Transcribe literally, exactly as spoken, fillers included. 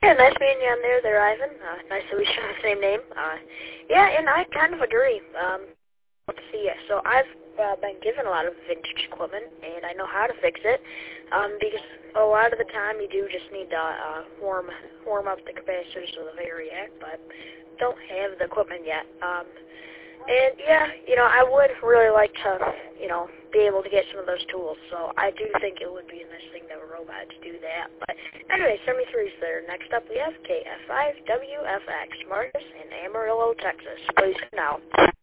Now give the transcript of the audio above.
Yeah, nice meeting you on there, there, Ivan. Uh, nice that we share the same name. Uh, yeah, and I kind of agree. Um, let's see. So I've uh, been given a lot of vintage equipment, and I know how to fix it. Um, because a lot of the time you do just need to uh, warm warm up the capacitors of the variac, but don't have the equipment yet. Um, and yeah, you know, I would really like to, you know, be able to get some of those tools. So I do think it would be a nice thing to have a robot to do that. But anyway, seventy-three's there. Next up we have K F five W F X, Marcus in Amarillo, Texas. Please now.